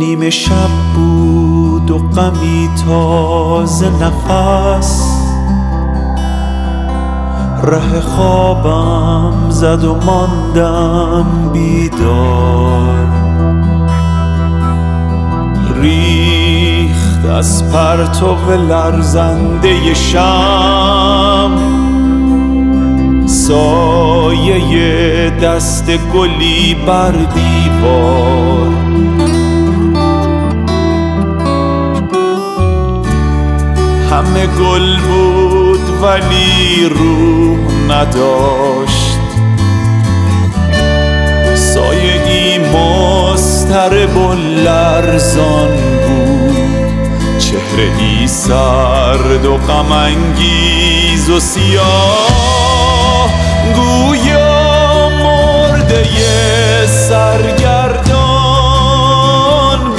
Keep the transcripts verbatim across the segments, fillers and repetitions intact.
نیمه شب بود و غمی تازه نفس، ره خوابم زد و ماندم بیدار. ریخت از پرتو لرزنده شمع سایه دست گلی بر دیوار. همه گل بود ولی روح نداشت، سایه ای مضطرب و لرزان بود، چهره ای سرد و غم انگیز و سیاه، گویا مرده سرگردان بود.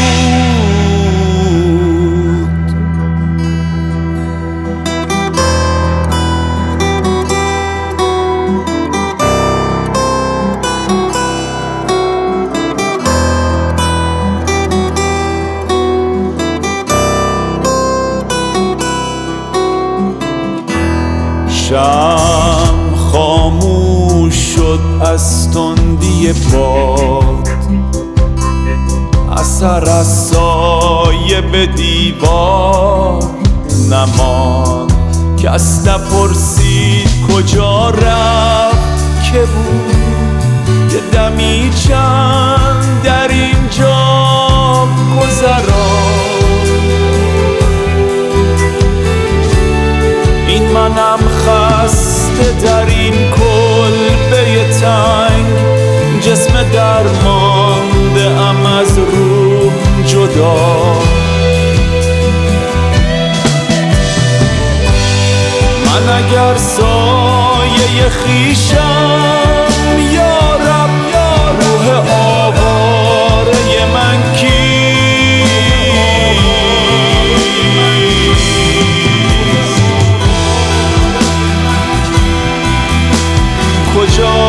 شمع خاموش شد از تندی باد، اثر از سایه به دیوار نماند. کس نپرسید کجا رفت که بود، یه دمی چند در اینجا گذران. این منم خسته در این کلبه تنگ، جسم درمانده ام از روح جدا. من اگر سایه خویشم یا رب، یا روح آواره من کجا